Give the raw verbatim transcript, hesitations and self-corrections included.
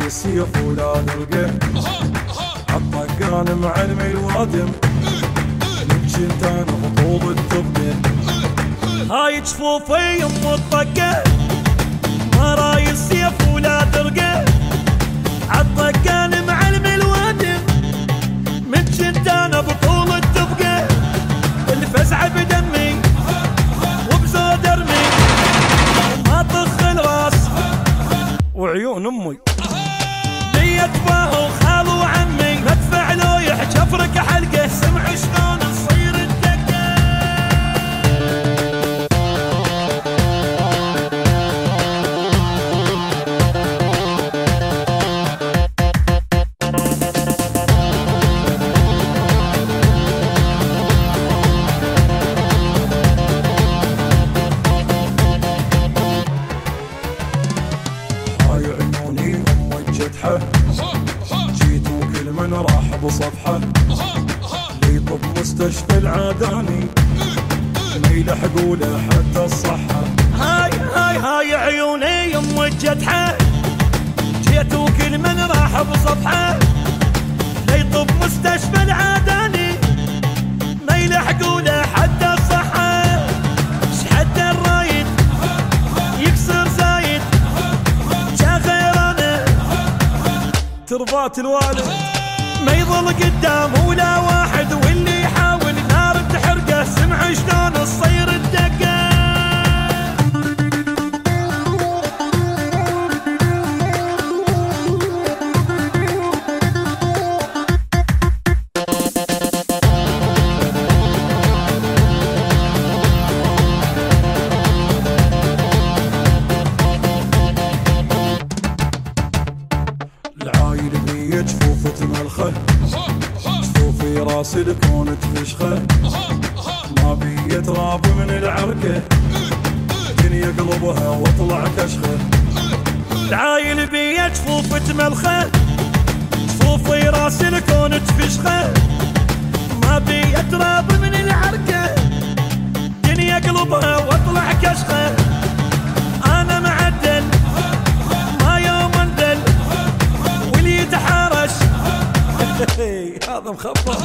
السيف ولا نلقى عالطقان معلم الوادم من شنتان بطول التبقى. هاي جفوفي ام الطقه مراي السيف ولا ترقى عالطقان معلم الوادم من شنتان بطول التبقى. الفزعه بدمي وبزود ارمي ما طخ الراس وعيون امي لي اتباهو خالو وعمي مدفع لو يحكي افرك حلقه سمع شلون تصير الدقه. هاي عيوني ام الجدحه جيت وكل من راح بصفحه ليطب مستشفى العداني ما يلحقوا له حتى الصحه. هاي هاي هاي عيوني ام الجدحه جيت وكل من راح بصفحه ليطب مستشفى العداني ما يلحقوا له حتى الصحه. شحد الرايد يكسر زايد جا غير انا تربات الوالد ما يظل قدام ولا واحد واللي يحاول نار تحرقه سمع شلون تصير الدقه. العايل بيه جفوف تملخه جفوفي راسي الكون تفشخه ما بيه تراب من العركه دنيا قلبها واطلع كشخه. العايل بيه جفوف تملخه جفوفي راس الكون تفشخه ما بيه تراب من العركه دنيا قلبها واطلع كشخه. انا معدل ما يوم انزل واللي يتحارش هذا مخبط